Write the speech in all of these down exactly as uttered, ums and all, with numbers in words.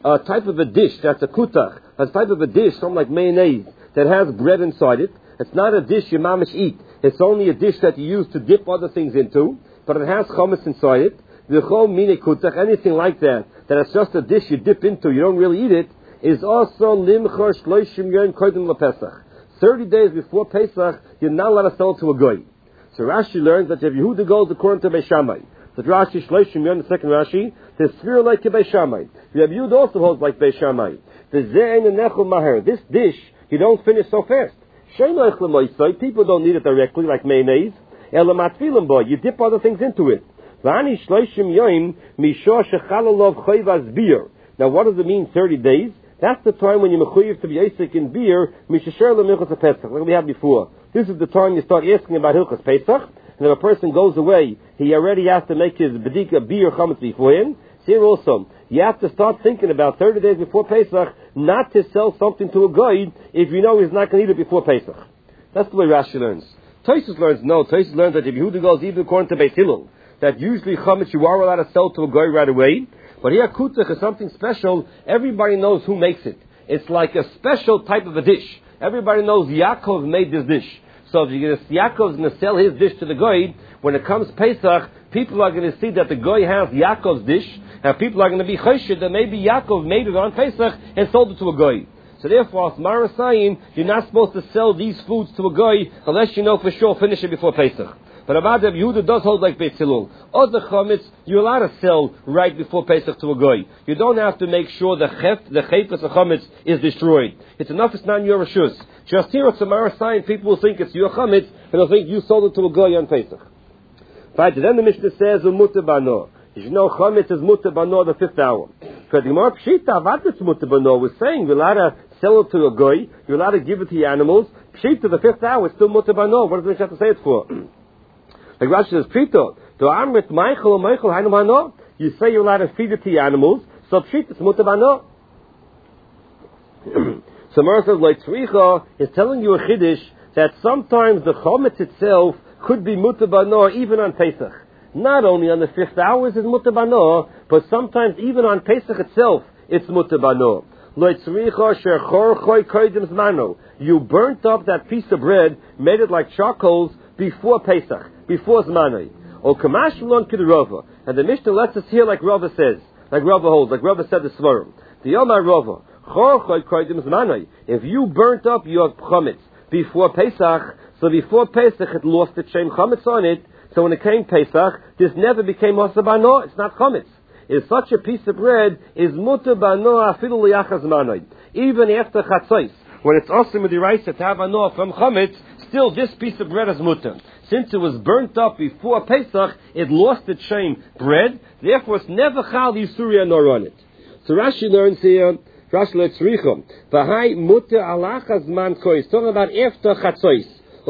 a type of a dish that's a kutach, a type of a dish, something like mayonnaise, that has bread inside it. It's not a dish you mamish eat. It's only a dish that you use to dip other things into, but it has chametz inside it. V'chol mine kutach, anything like that, that it's just a dish you dip into, you don't really eat it, is also limchor shloishim yom kodim lePesach. Thirty days before Pesach, you're not allowed to sell it to a goy. So Rashi learns that if Yehuda goes according to Beis Shammai, that Rashi shloishim yom, the second Rashi, the sphere like Beis Shammai. Yehuda also holds like Beis Shammai. The ze'en nechol maher. This dish you don't finish so fast. Sheinoich lemoisai. People don't need it directly like mayonnaise. Elamatfilim boy. You dip other things into it. V'ani shloishim yom mishor shechalalov chayvas beer. Now what does it mean? Thirty days. That's the time when you're mechuyev to be Yisik in beer, mishisher lemilchas Pesach, like we had before. This is the time you start asking about Hilchas Pesach, and if a person goes away, he already has to make his bedika beer chametz beforehand. Here also, you have to start thinking about thirty days before Pesach, not to sell something to a guy if you know he's not going to eat it before Pesach. That's the way Rashi learns. Tosfos learns no. Tosfos learns that if Yehuda goes even according to Beis Hillel, that usually chametz you are allowed to sell to a guy right away. But here, kutach is something special. Everybody knows who makes it. It's like a special type of a dish. Everybody knows Yaakov made this dish. So if you're gonna, Yaakov's going to sell his dish to the goy, when it comes Pesach, people are going to see that the goy has Yaakov's dish, and people are going to be choshed that maybe Yaakov made it on Pesach and sold it to a goy. So therefore, as Mara saying, you're not supposed to sell these foods to a goy unless you know for sure finish it before Pesach. But about that, Yehuda does hold like Beis Hillel. Other chametz, you're allowed to sell right before Pesach to a goy. You don't have to make sure the chef, the chayfas of chametz is destroyed. It's enough it's not in your reshus. Just here at Samara sign, people will think it's your chametz, and they'll think you sold it to a goy on Pesach. Right, then the Mishnah says, Umuta bano. You know chametz is muta bano the fifth hour. Because the Gemara Pshita, what is muta bano? We're saying you're allowed to sell it to a goy, you're allowed to give it to your animals. Pshita, the fifth hour, is still muta bano. What does the Mishnah have to say it for? Like Rashi says, Prito, to Amrit Michael or Michael Hainumano, you say you're allowed to feed it to your animals, so Pshit is mutabano. So Mara says, like Tzricha is telling you a Chiddush that sometimes the Chometz itself could be mutabano even on Pesach. Not only on the fifth hours is mutabano, but sometimes even on Pesach itself it's mutabano. You burnt up that piece of bread, made it like charcoals before Pesach. Before Zmanai. Or Kamash Lon Kidrava. And the Mishnah lets us hear like Rava says, like Rava holds, like Rava said the Svarim. The Yomar Rava, Chor Koidim Zmanai. If you burnt up your chametz before Pesach, so before Pesach it lost its shem chametz on it, so when it came Pesach, this never became Osabano, it's not chametz. Is such a piece of bread is mutabano afilu liyachas Zmanai. Even after Chatzos, when it's also with the rice to have ano from chametz, still this piece of bread is mutar. Since it was burnt up before Pesach, it lost its shame bread. Therefore, it's never chal yisuria nor on it. So Rashi learns here, Rashi learns Tzricha, v'hai muter alachas man kois. Talking about after chatzos.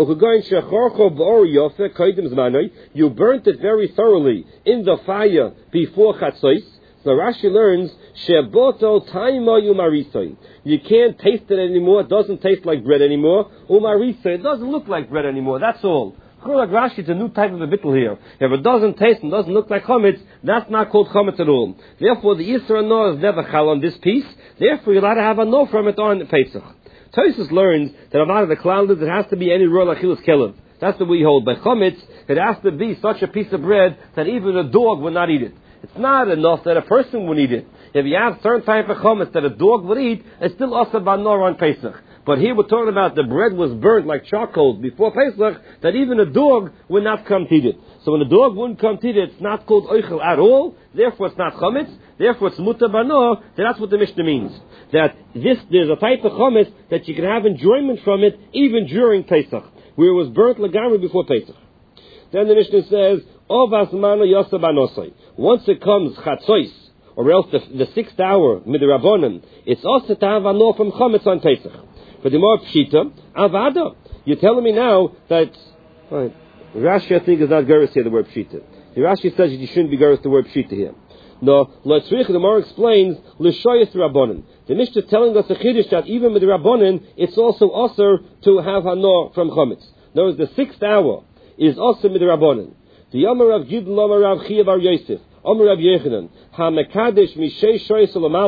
You burnt it very thoroughly in the fire before chatzos. So Rashi learns, Sheboto taima yumarisoi. You can't taste it anymore. It doesn't taste like bread anymore. Umarisoi. It doesn't look like bread anymore. That's all. Like Rashi, it's a new type of a bittul here. If it doesn't taste and doesn't look like chametz, that's not called chametz at all. Therefore, the Yisra no is never chal on this piece. Therefore, you're allowed to have a no from it on Pesach. Tosfos learns that a lot of the cloudlets, it has to be any royal achilles kelev. That's the way we hold. By chametz, it has to be such a piece of bread that even a dog would not eat it. It's not enough that a person would eat it. If you have certain type of chametz that a dog would eat, it's still also banor on Pesach. But here we're talking about the bread was burnt like charcoal before Pesach, that even a dog would not come to eat it. So when a dog wouldn't come to eat it, it's not called oichel at all, therefore it's not chametz, therefore it's muta bano, that's what the Mishnah means. That this, there's a type of chametz that you can have enjoyment from it even during Pesach, where it was burnt lagamri before Pesach. Then the Mishnah says, Ovas mano yosa banosai. Once it comes chatzos, or else the, the sixth hour, midrabanan, it's also to have ano from chametz on Pesach. But the more pshita, avada. You're telling me now that, right, Rashi I think is not gerus here, the word pshita. The Rashi says you shouldn't be gerus the word pshita here. No, L'tzrich, the Gemara explains, L'shoyas rabbanon. The Mishnah is telling us a chiddush that even with the rabbanon, it's also osir to have hano from chametz. In other words, the sixth hour is osir with the rabbanon. The Yomer of Gidl Yomer Rav Chia bar Yosef, Omer Rav Yechanan, Ha Mekadesh Mishei Shoyas Olamala.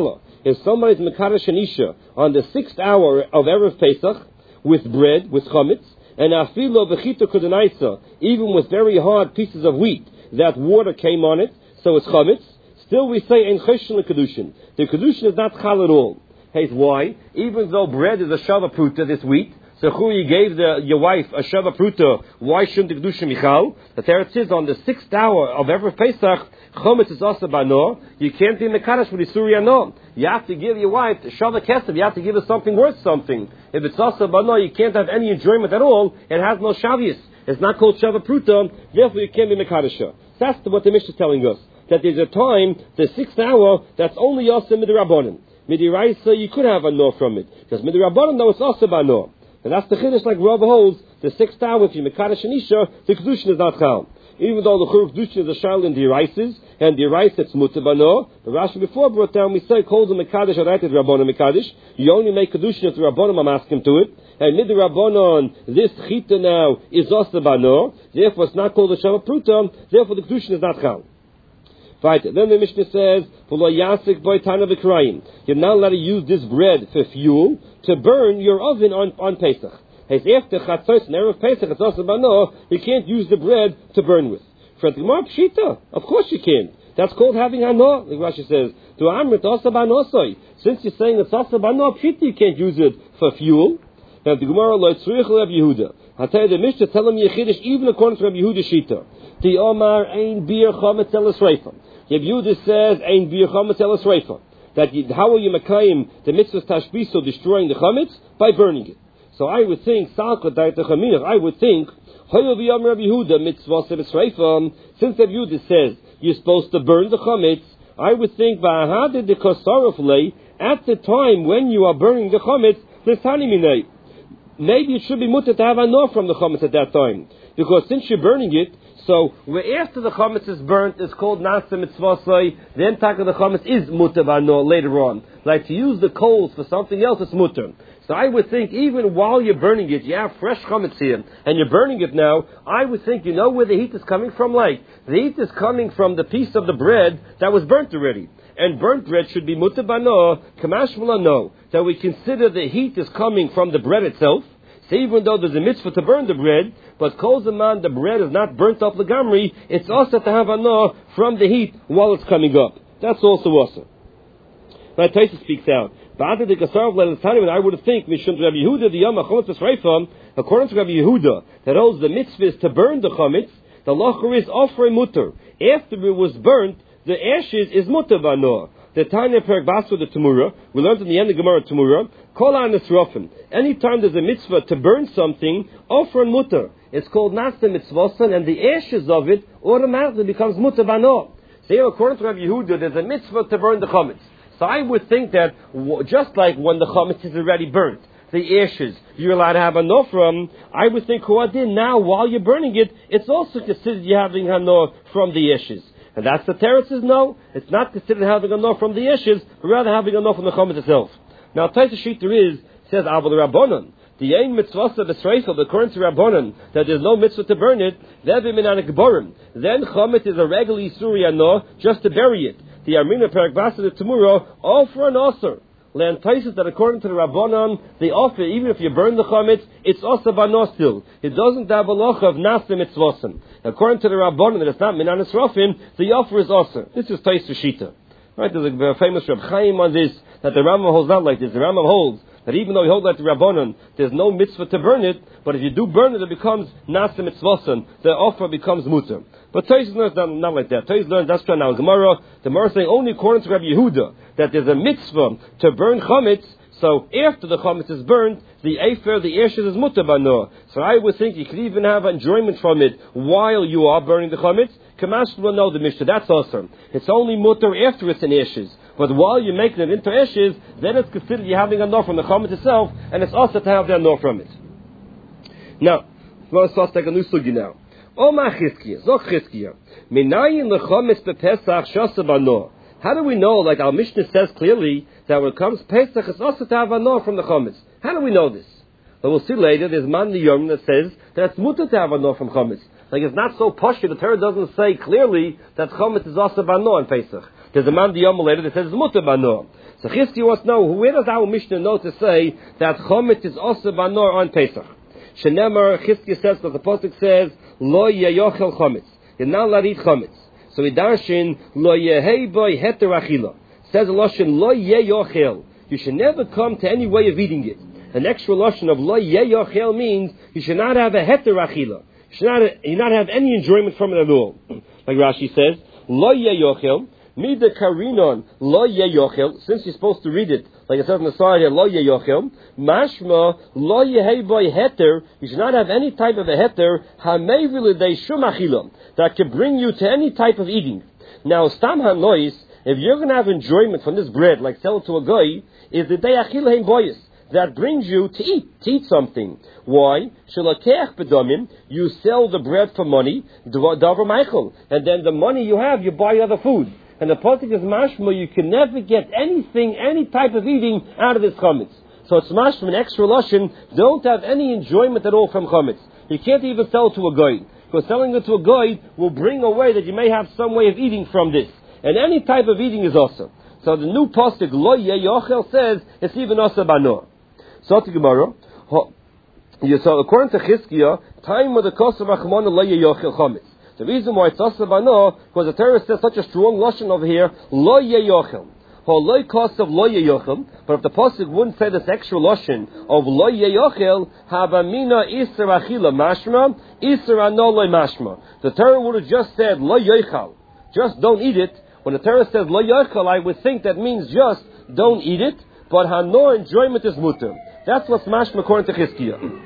If somebody's Mekadosh an Isha on the sixth hour of Erev Pesach with bread, with chametz, and afilo b'chita kudenaisa, even with very hard pieces of wheat, that water came on it, so it's chametz, still we say ein cheshen l'kedushin. The kedushin is not chal at all. Hey, why? Even though bread is a shava pruta, this wheat, so who you gave the, your wife a shava pruta, why shouldn't the kedushin michal? The Teretz says on the sixth hour of every Pesach, chametz is also bano. You can't be mekadosh with isuri ano. You have to give your wife the shava kesef. You have to give her something worth something. If it's also bano, you can't have any enjoyment at all. It has no shavius. It's not called shava pruta. Therefore, you can't be mekadosh. That's what the Mishnah is telling us. That there's a time, the sixth hour, that's only also midrabanan. Midiraisa, you could have a no from it. Because midrabanan, though, it's also bano. And that's the chiddush like Rav holds, the sixth hour, if you mekadosh an isha, the kedushin is not chal. Even though the churuk kedushin is a shal in the rices, and the rice it's mutabano, the Rashi before brought down, we say, calls the mekadosh, or right at Rabbanon mekadosh, you only make kedushin if the Rabbanon am asking to it, and mid the Rabbanon, this chita now is also bano, therefore it's not called a shava pruta, therefore the kedushin is not chal. Right. Then the Mishnah says, you're not allowed to use this bread for fuel to burn your oven on, on Pesach. After Chatzos and Erev Pesach, it's also bano, you can't use the bread to burn with. For the Gemara Pshita, of course you can. That's called having hano. The Rashi says, to Amrit also banosoi. Since you're saying it's also bano, Pshita, you can't use it for fuel. And the Gemara lo tzrich Rabbi Yehuda. I tell you, the Mishnah tell him Yechidish, even according to Rabbi Yehuda Shita. The Omar ein bir chametz el esreifa. Rabbi Yehuda says ein bir chametz el esreifa. That you, how will you makayim the mitzvah tashbiso, destroying the chametz? By burning it. So I would think, salka daita chaminach, I would think, hoyo v'yam Rabbi Yehuda mitzvah esreifa. Since Rabbi Yehuda says you're supposed to burn the chametz, I would think v'ahadid the kosaroflei, at the time when you are burning the chametz, l'sani minay. Maybe it should be mutter to have a no from the chametz at that time. Because since you're burning it, so after the chametz is burnt, it's called nasa mitzvasai, then taka the chametz is mutter no later on. Like to use the coals for something else, it's mutter. So I would think even while you're burning it, you have fresh chametz here, and you're burning it now, I would think, you know where the heat is coming from? Like, the heat is coming from the piece of the bread that was burnt already. And burnt bread should be mutter bano, kamash no. That we consider the heat is coming from the bread itself. So even though there's a mitzvah to burn the bread, but kol zaman the bread is not burnt up legamri, it's also to have ano from the heat while it's coming up. That's also also. Now Taisa speaks out. I would think, Mishum Rabbi Yehuda, the Yom HaChometz Esreifam, according to Rabbi Yehuda, that holds the mitzvah is to burn the chametz, the locher is offering mutter. After it was burnt, the ashes is mutter bano. The Tanya Perek Basra the Tamura, we learned in the end of Gemara Tamura, Kol Anis Rofim. Anytime there's a mitzvah to burn something, offer mutter. It's called Nasta Mitzvosan, and the ashes of it automatically becomes mutter bano. So here, according to Rabbi Yehuda, there's a mitzvah to burn the chametz. So I would think that just like when the chametz is already burnt, the ashes, you're allowed to have a no from, I would think, Huadin, now while you're burning it, it's also considered you having a no from the ashes. And that's the Teretz says no, it's not considered having a no from the ashes, but rather having a no from the chametz itself. Now, Taisa Shita is, says, Abel Rabbanon, the Ein Mitzvah B'Sreifel, according to Rabbanon, that there's no mitzvah to burn it, then chametz is a regular Yisuri no, just to bury it. The Armina Perek Basra the Tamura, offer an osir. Land Taisa that according to the Rabbanon, they offer, even if you burn the chametz, it's also bano still. It doesn't have a loch of nasa mitzvosim. According to the Rabbanon, that it's not minan esrofim, the offer is osir. This is Taisa Shita. Right, there's a famous Reb Chaim on this, that the Rambam holds not like this. The Rambam holds that even though he holds like the Rabbanon, there's no mitzvah to burn it, but if you do burn it, it becomes nasa mitzvosim. The offer becomes mutter. But Taisa learns not, not like that. Taisa learns that's now Gemara. The Gemara saying only according to Rabbi Yehuda that there's a mitzvah to burn chametz. So after the chametz is burned, the afer, the ashes is mutter bano. So I would think you could even have enjoyment from it while you are burning the chametz. Kamash will know the Mishnah. That's awesome. It's only mutter after it's in ashes. But while you're making it into ashes, then it's considered you're having a no from the chametz itself, and it's also to have that no from it. Now, let's start take a new sugi now. Oma Chizkiya, Zok Chizkiya, Minayin lechametz bepesach shasa bano. How do we know, like our Mishnah says clearly, that when it comes Pesach, it's also to have a no from the chametz? How do we know this? But we'll see later, there's Man Yom that says that it's mutter to have a no from chametz. Like it's not so posh, the Torah doesn't say clearly that chametz is also bano on Pesach. There's a man the Yom later that says mutter banor. So Chizkiya wants to know, where does our Mishnah know to say that chometz is also banor on Pesach? Shenemar, Chizkiya says, because the Pasuk says, lo yeyochel chometz. You're not allowed to eat chometz. So we darshin, lo yehei boy heter achila. Says the Lashon, lo yeyochel. You should never come to any way of eating it. An extra Lashon of lo yeyochel means you should not have a heter achila. You should not, you not have any enjoyment from it at all. Like Rashi says, lo yeyochel. Mida karinon lo yeyochel. Since you're supposed to read it, like it says on the side here, lo yeyochel. Mashma lo yehei boy heter. You should not have any type of a heter. Hamei v'lidei shum achila, that can bring you to any type of eating. Now, stam hanois, if you're going to have enjoyment from this bread, like sell it to a guy, is the day achila hein boyis, that brings you to eat, to eat something. Why? Shalakech bedomim, you sell the bread for money, davar meichel, and then the money you have, you buy other food. And the pasuk is mashma, you can never get anything, any type of eating out of this chametz. So it's mashma, an extra lashon, don't have any enjoyment at all from chametz. You can't even sell it to a guy, because selling it to a guy will bring away that you may have some way of eating from this. And any type of eating is also. So the new pasuk, lo yeyochel, says, it's even also banor. So to Gemara, so according to Chizkiya, time with the kosav achmona lo yeyochel chametz. The reason why it's also banor, because the Torah says such a strong lashon over here, lo yeyochel. Lo kosav lo yeyochel. But if the pasuk wouldn't say this extra lashon of lo yeyochel, habamina iser achila mashma, iser ano lo mashma. The Torah would have just said lo yochel, just don't eat it. When the Torah says lo yochel, I would think that means just don't eat it. But hanor enjoyment is mutter. That's what's mashma according to Chizkiya.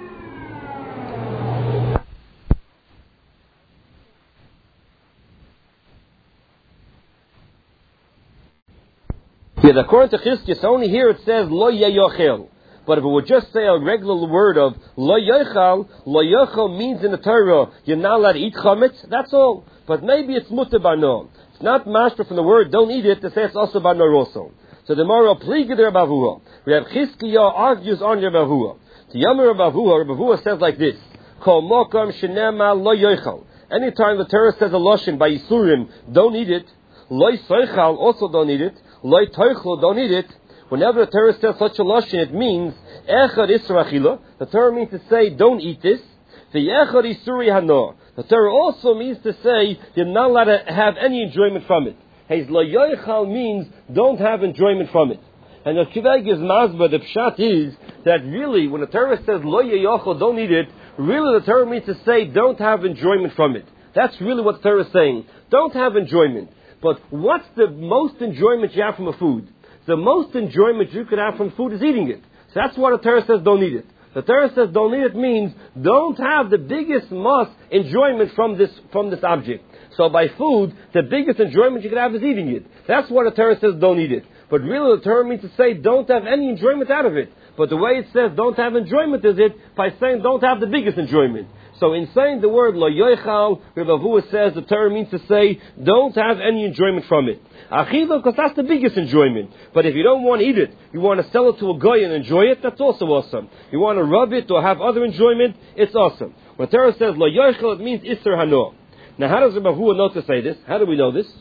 Yeah, according to Chizkiya, only here it says lo yeyochel. But if it would just say a regular word of lo yochel, lo yochel means in the Torah you're not allowed to eat chametz. That's all. But maybe it's mutter banor. It's not mashma from the word don't eat it to say it's also banor also. So the Mara pliga the Reb Avuha. We have Chizkiya argues on Reb Avuha. The Yamar Reb Avuha, Reb Avuha says like this: Kol mokam shenema lo yochel. Anytime the Torah says a lashon by Yisurim, don't eat it. Lo soichal, also don't eat it. Lo toichlo, don't eat it. Whenever the Torah says such a lashon, it means echad isra achila. The Torah means to say don't eat this. The echad isuri hanor. The Torah also means to say you're not allowed to have any enjoyment from it. Hey, lo yochal means don't have enjoyment from it. And the Kiveg is mazba, the pshat is that really when the Torah says lo yochal, don't eat it, really the Torah means to say don't have enjoyment from it. That's really what the Torah is saying. Don't have enjoyment. But what's the most enjoyment you have from a food? The most enjoyment you could have from food is eating it. So that's why the Torah says don't eat it. The Torah says don't eat it means don't have the biggest most enjoyment from this from this object. So by food, the biggest enjoyment you could have is eating it. That's why the Torah says don't eat it. But really the Torah means to say don't have any enjoyment out of it. But the way it says don't have enjoyment is it by saying don't have the biggest enjoyment. So in saying the word lo yochal, Reb Avuha says the Torah means to say don't have any enjoyment from it. Achiva, because that's the biggest enjoyment. But if you don't want to eat it, you want to sell it to a guy and enjoy it, that's also awesome. You want to rub it or have other enjoyment, it's awesome. When the Torah says lo yochal, it means iser hanor. Now how does Reb Avuha know to say this? How do we know this?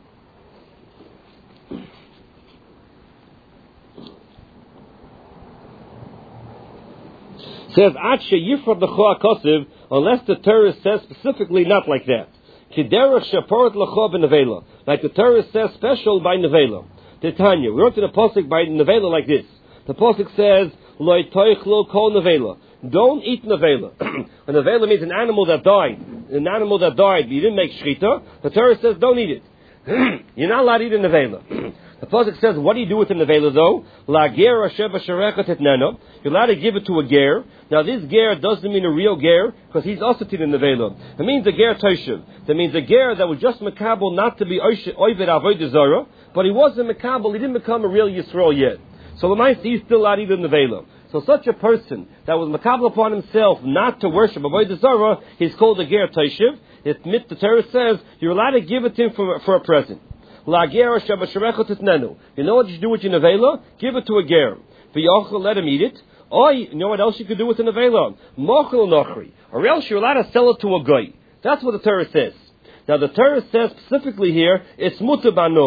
It says Atshe Yifrad L'Cho HaKosiv, unless the Torah says specifically not like that. Kiderach Shaporat L'Cho B'Nevela, like the Torah says special by Nevela. Titania, we wrote to the Pasuk by Nevela like this. The Pasuk says, Lo Toichlo Kol Nevela. Don't eat Nevela. A Nevela means an animal that died. An animal that died, you didn't make Shchita. The Torah says don't eat it. You're not allowed to eat a Nevela. The Pasuk says, what do you do with the nevela though? La ger asheva sharechat etnano. You're allowed to give it to a ger. Now this ger doesn't mean a real ger, because he's also to the nevela. It means a ger toshev. That means a ger that was just makabel not to be oived avodah zarah, but he wasn't makabel, he didn't become a real Yisrael yet. So the mice, he's still allowed to eat the nevela. So such a person that was makabel upon himself not to worship avodah zarah, he's called a ger toshev. It meant the Torah says you're allowed to give it to him for, for a present. La ger sheba sharechat etnano. You know what you do with your nevela? Give it to a ger. V'yochel, let him eat it. Or you know what else you could do with the nevela? Mochel nochri. Or else you're allowed to sell it to a guy. That's what the Torah says. Now the Torah says specifically here, it's mutar banor.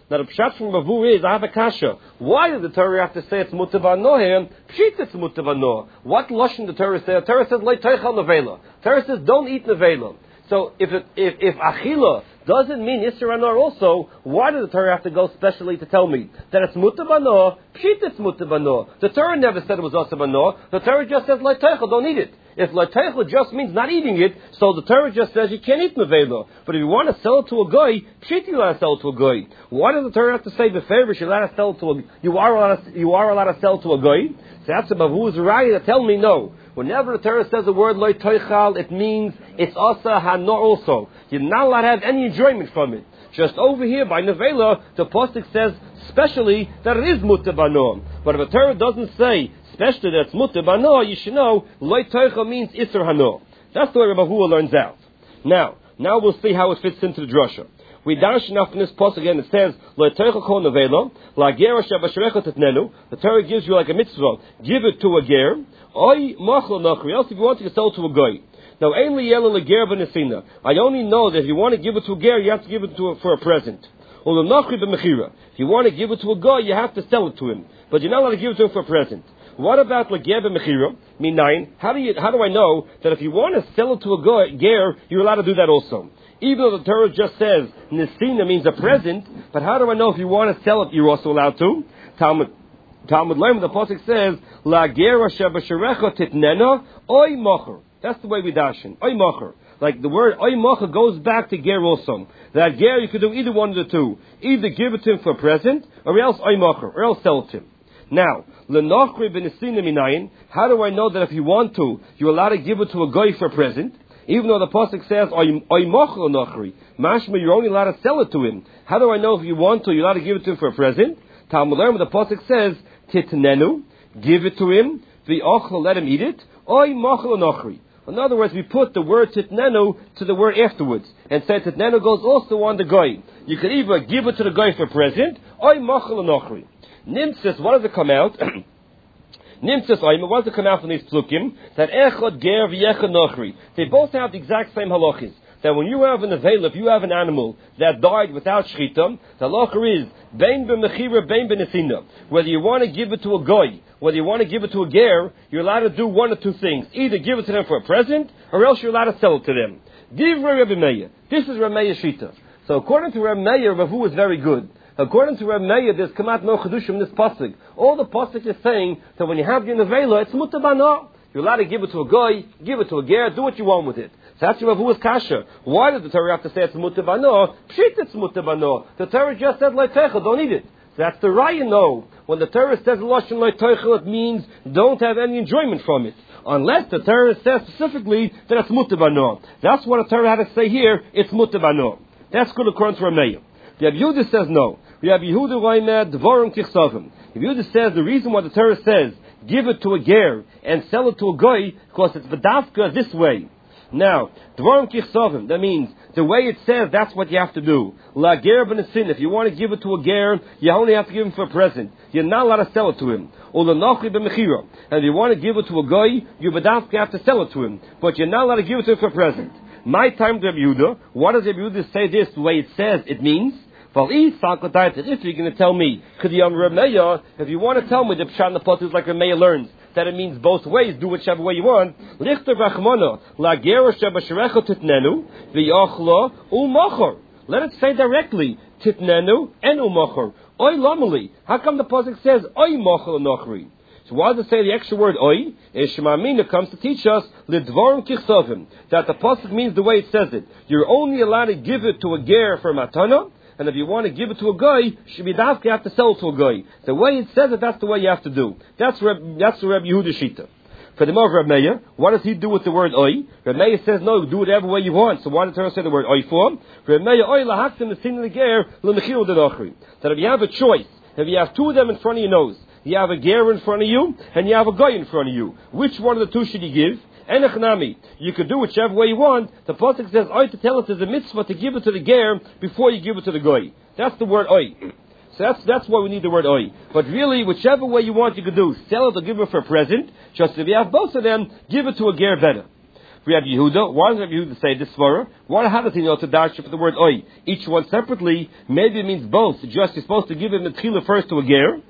Now the pshat from Ravu is, I have a kasha. Why did the Torah have to say it's mutar b'ano here? Pshit, it's mutar b'ano. What lashon the Torah say? The Torah says, lo teichel nevela. Torah says, don't eat nevela. So if it, if, if achila doesn't mean Yisur Anor also, why did the Torah have to go specially to tell me that it's mutar b'ano? Pshit, it's mutar b'ano. The Torah never said it was also b'ano. The Torah just says, lo teichel, don't eat it. If Lateichel just means not eating it, so the Torah just says you can't eat Nevela. But if you want to sell it to a guy, pshit, you're allowed to sell it to a guy. Why does the Torah have to say beferish you're allowed to sell it to a you are allowed to, you are allowed to sell to a guy? So that's about who is right to tell me no. Whenever the Torah says the word Lateichel, it means it's asa hanor also. You're not allowed to have any enjoyment from it. Just over here by Nevela, the pasuk says specially that it is mutar b'ano. But if the Torah doesn't say especially that's mutar b'ano, you should know lo teichel means isur hano. That's the way Rabbi Hua learns out. Now, now we'll see how it fits into the drasha. We dash enough in this post again. It says lo teichel kol nevela la ger shabasherecha tetnenu. The Torah gives you like a mitzvah. Give it to a ger. Oy machlo nachri. Else if you want to sell to a goy. Now ainli yelo leger b'nesina. I only know that if you want to give it to a ger, you have to give it to a, for a present. Or the nachri b'mechira. If you want to give it to a goy, you have to sell it to him. But you're not allowed to give it to him for a present. What about leger b'mechira? Minayin. How do you? How do I know that if you want to sell it to a goy, ger, you're allowed to do that also? Even though the Torah just says nesina means a present, but how do I know if you want to sell it, you're also allowed to? Talmud. Talmud Leim, the pasuk says, La gera shebasherecha titnena oy mocher. That's the way we dashin. Oy mocher. Like the word oy mocher goes back to ger also. That ger, you could do either one of the two. Either give it to him for a present, or else oy mocher, or else sell it to him. Now, lenochri b'nesina minayin, how do I know that if you want to, you're allowed to give it to a goy for a present? Even though the pasuk says oy mocher nochri, mashma, you're only allowed to sell it to him. How do I know if you want to, you're allowed to give it to him for a present? Talmud Leim, the pasuk says, titnenu, give it to him, v'ochel, let him eat it, oy mochel nochri. In other words, we put the word titnenu to the word afterwards, and say titnenu goes also on the goy. You could either give it to the goy for a present, oy mochel nochri. Nimtzis, what does it come out? Nimtzis oim, what does it come out from these plukim? That echad ger v'echad nochri. They both have the exact same halachis. That when you have an avail, if you have an animal that died without shchita, the halacha is bein b'mechira, bein b'nesina. Whether you want to give it to a goy, whether you want to give it to a ger, you're allowed to do one or two things: either give it to them for a present, or else you're allowed to sell it to them. Divrei Rebbe Meir. This is Rebbe Meir's shita. So according to Rebbe Meir, Ravu is very good. According to Rebbe Meir, there's kamat no chedushim in this pasuk. All the pasuk is saying that when you have your nevela, it's mutar b'ano. You're allowed to give it to a goy, give it to a ger, do what you want with it. So that's Rav Hua's kasha. Why did the Torah have to say it's mutar b'ano? Pshit, it's mutar b'ano. The Torah just said lo teichel, don't eat it. So that's the raya. No, when the Torah says lashon lo teichel, it means don't have any enjoyment from it. Unless the Torah says specifically that it's mutar b'ano. That's what the Torah had to say here. It's mutar b'ano. That's good according to Rebbe Meir. Rabbi Yehuda says no. Rabbi Yehuda roimer dvorim kichsavim. Rabbi Yehuda says the reason why the Torah says give it to a ger and sell it to a goy because it's v'dafka this way. Now, dvorim kichsavim, that means the way it says, that's what you have to do. La ger b'nesin, if you want to give it to a ger, you only have to give him for a present. You're not allowed to sell it to him. Or la nachri b'mechira, and if you want to give it to a goy, you v'dafka have to sell it to him, but you're not allowed to give it to him for a present. My time to Rabbi Yehuda, what does Rabbi Yehuda say this the way it says it means? If you're going to tell me, if you want to tell me the Pshat in the Pasuk is like Rebbe Meir learns, that it means both ways, do whichever way you want. Let it say directly, titnenu and umachor. Oy lamali. How come the Pasuk says oy machor nochri? So why does it say the extra word oy? Shemamina comes to teach us lidvorim kichsavim, that the Pasuk means the way it says it. You're only allowed to give it to a ger for matana, and if you want to give it to a guy, shibidavka, you have to sell it to a guy. The way it says it, that's the way you have to do. That's Reb, that's the Rebbe Yehuda shita. For the more Rebbe Meir, what does he do with the word oy? Rebbe Meir says no, do whatever way you want. So why did the Torah say the word oy for? Rebbe Meir oy lahaktim nesin leger lemechil denachri. That if you have a choice, if you have two of them in front of your nose, you have a ger in front of you, and you have a guy in front of you, which one of the two should you give? Enechnami. You could do whichever way you want. The pasuk says, "Oy," to tell it is a mitzvah to give it to the ger before you give it to the goy. That's the word oy. So that's that's why we need the word oy. But really, whichever way you want, you could do. Sell it or give it for a present. Just if you have both of them, give it to a ger better. Rabbi Yehuda. Why does Rabbi Yehuda say this svara? Why, how does he know to dash for the word oi? Each one separately, maybe it means both. Just you're supposed to give him the tchila first to a ger.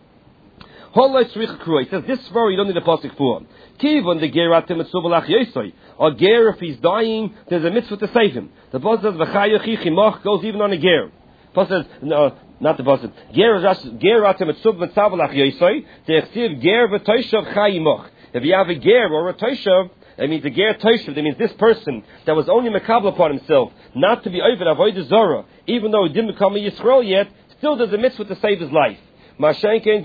He says this svara you don't need a pasuk for. Kivon the ger atem etzubelach yesoi. A ger, if he's dying, there's a mitzvah to save him. The pasuk says v'chayachi chimoch goes even on a ger. The pasuk says no. Not the pasuk. Ger ger atem etzubelach tzabelach yesoi. The echsiv ger v'toishav chayimoch. If you have a ger or a toishav, that means a ger toishav. That means this person that was only makabel upon himself, not to be over avodah zara, even though he didn't become a Yisrael yet, still does a mitzvah to save his life. If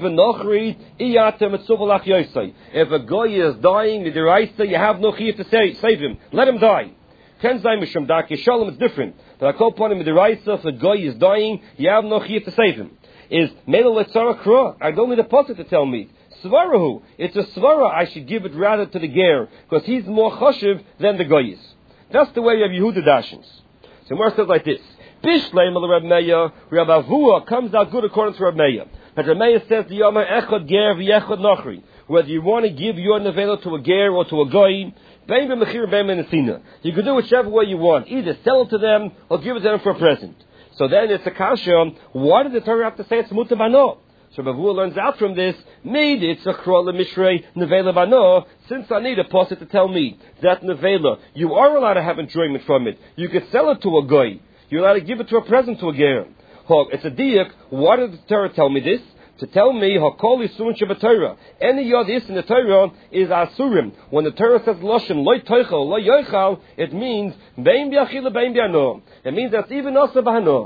a guy is dying, you have no chiyuv to save, save him. Let him die. It's different. But I call upon him if a guy is dying, you have no chiyuv to save him. Is I don't need a pasuk to tell me. Svarahu. It's a svara. I should give it rather to the ger because he's more chashiv than the guy is. That's the way of Yehuda dashins. So Mar says like this: Bishleim al Reb Meir, Reb Avua comes out good according to Reb Meir. But Reb Meir says the Yoma echad ger v'echad nachri. Whether you want to give your nevela to a ger or to a goy, bein b'mechir bein b'nesina. You can do whichever way you want. Either sell it to them or give it to them for a present. So then it's a kasha. Why did the Torah have to say it's mutar bano? So Reb Avua learns out from this. Maybe it's a krol mishrei nevela bano. Since I need a pasuk to tell me that nevela, you are allowed to have enjoyment from it. You can sell it to a goy. You're allowed to give it to a present to a ger. It's a diak. Why did the Torah tell me this? To tell me, hakol isun shebetorah. Any yod is in the Torah is asurim. When the Torah says loshem loy toichel loy yoichal, it means bein biachila bein biano. It means that's even also bahano.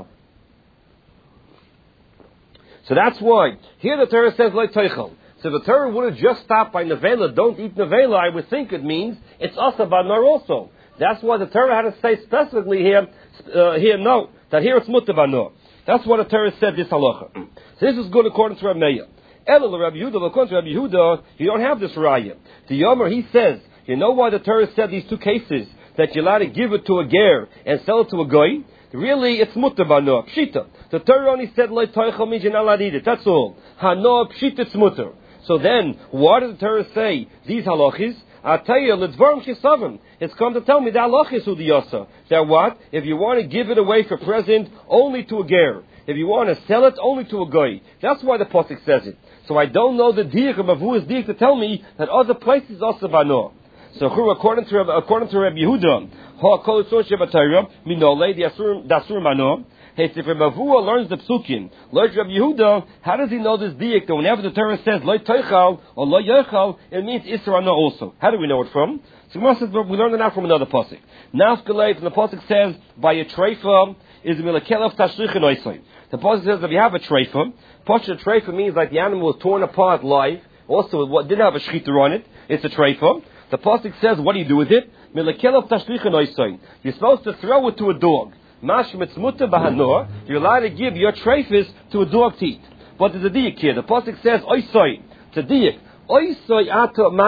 So that's why here the Torah says loy toichel. So the Torah would have just stopped by nevela. Don't eat nevela. I would think it means it's also bahano also. That's why the Torah had to say specifically here. Uh, here no, that here it's mutar bano. That's what the Torah said, this halacha. So this is good according to Reb Meir. Elul Rabbi Yehuda, according to Rabbi Yehuda, you don't have this raya. The Yomer, he says, you know why the Torah said these two cases, that you're allowed to give it to a ger and sell it to a goy? Really, it's mutar bano, pshita. The Torah only said, loy toichel means you're not allowed to eat it. That's all. Hano, pshita, it's mutar. So then, why does the Torah say these halachis? I tell you, l'dvarim chisavim. It's come to tell me that halachis udiyasa. That what? If you want to give it away for present, only to a ger. If you want to sell it, only to a goy. That's why the pasuk says it. So I don't know the diak of who is diak to tell me that other places also bano. So according to according to Rabbi Yehuda, ha kol tzon shebatayra minolei the asur dasur mano. Hey, if Rabbi Avua learns the psukim, learns Rabbi Yehuda, how does he know this diak that whenever the Torah says loy toichal or loy yochal, it means isra no also? How do we know it from? So we learned it now from another pasuk. Nafkalei, and the pasuk says by a treifa is milakelav tashlichin oisay. The pasuk says if you have a treifa, pasha treifa means like the animal was torn apart live. Also, it didn't have a shchita on it. It's a treifa. The pasuk says, what do you do with it? Milakelav tashlichin oisay. You're supposed to throw it to a dog. Mash mitzmuta bahanor, you're allowed to give your treifis to a dog to eat. But there's a diak here. The pasuk says, oisoi. It's a diak. Oisoi ato